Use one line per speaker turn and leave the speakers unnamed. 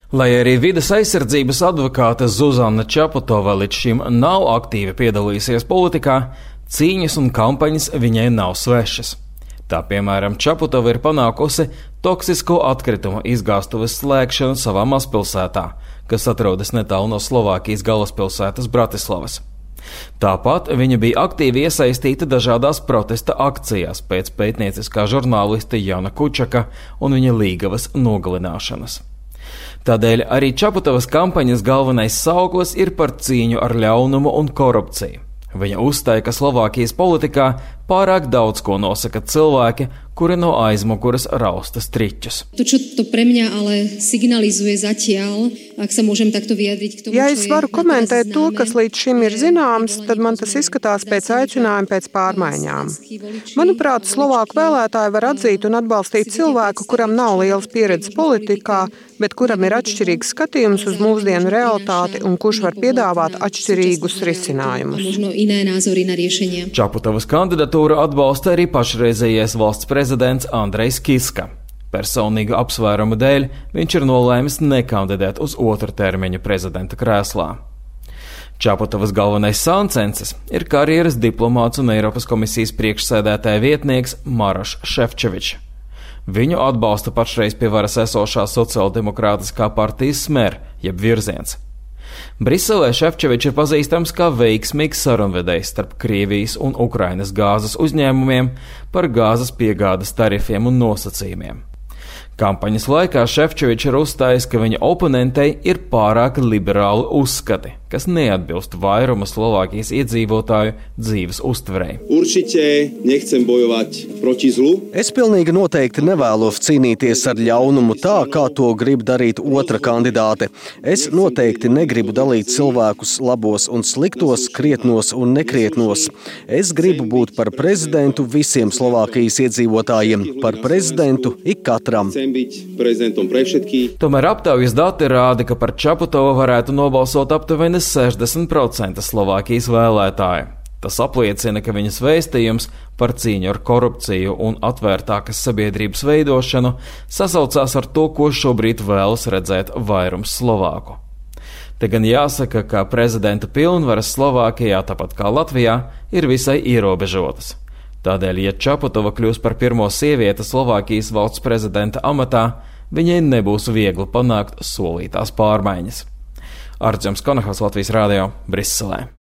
Lai arī vides aizsardzības advokāte Zuzana Čaputova līdz šim nav aktīvi piedalījusies politikā, cīņas un kampaņas viņai nav svešas. Tā, piemēram, Čaputova ir panākusi toksisko atkritumu izgāstuves slēgšanu savā mazpilsētā, kas atrodas netālu no Slovākijas galvaspilsētas Bratislavas. Tāpat viņa bija aktīvi iesaistīta dažādās protesta akcijās pēc pētnieciskā žurnālista Jana Kučaka un viņa līgavas nogalināšanas. Tādēļ arī Čaputovas kampaņas galvenais sauklis ir par cīņu ar ļaunumu un korupciju. Viņa uzstāja, ka Slovākijas politikā pārāk daudz ko nosaka cilvēki, kuri no aizmuguras rausta striķus.
Ja es varu komentēt to, kas līdz šim ir zināms, tad man tas izskatās pēc aicinājuma pēc pārmaiņām. Manuprāt, Slovāku vēlētāji var atzīt un atbalstīt cilvēku, kuram nav lielas pieredzes politikā, bet kuram ir atšķirīgs skatījums uz mūsdienu realitāti un kurš var piedāvāt atšķirīgus risinājumus.
Čaputovas kandidatūru atbalsta arī pašreizējais valsts prezidents Andrejs Kiska. Personīgu apsvērumu dēļ viņš ir nolēmis nekandidēt uz otru termiņu prezidenta krēslā. Čaputovas galvenais sāncensis ir karjeras diplomāts un Eiropas komisijas priekšsēdētāja vietnieks Marošs Šefčovičs. Viņu atbalsta pašreiz pie varas esošā sociāldemokrātiskā partijas Smer, jeb Virziens. Briselē Šefčovičs ir pazīstams kā veiksmīgs sarunvedējs starp Krievijas un Ukrainas gāzes uzņēmumiem par gāzes piegādes tarifiem un nosacījumiem. Kampaņas laikā Šefčovičs ir uzstājis, ka viņa oponentei ir pārāk liberāli uzskati, kas neatbilst vairuma Slovākijas iedzīvotāju dzīves uztverei.
Es pilnīgi noteikti nevēlos cīnīties ar ļaunumu tā, kā to grib darīt otra kandidāte. Es noteikti negribu dalīt cilvēkus labos un sliktos, krietnos un nekrietnos. Es gribu būt par prezidentu visiem Slovākijas iedzīvotājiem, par prezidentu ik katram.
Tomēr aptaujas dati rāda, ka par Čaputovu varētu nobalsot aptuveni 60% Slovākijas vēlētāju. Tas apliecina, ka viņas vēstījums par cīņu ar korupciju un atvērtākas sabiedrības veidošanu sasaucās ar to, ko šobrīd vēlas redzēt vairums Slovāku. Te gan jāsaka, ka prezidenta pilnvaras Slovākijā, tāpat kā Latvijā, ir visai ierobežotas. Tādēļ, ja Čaputova kļūs par pirmo sievieti Slovākijas valsts prezidenta amatā, viņai nebūs viegli panākt solītās pārmaiņas. Artjoms Konahaus, Latvijas radio, Briselē.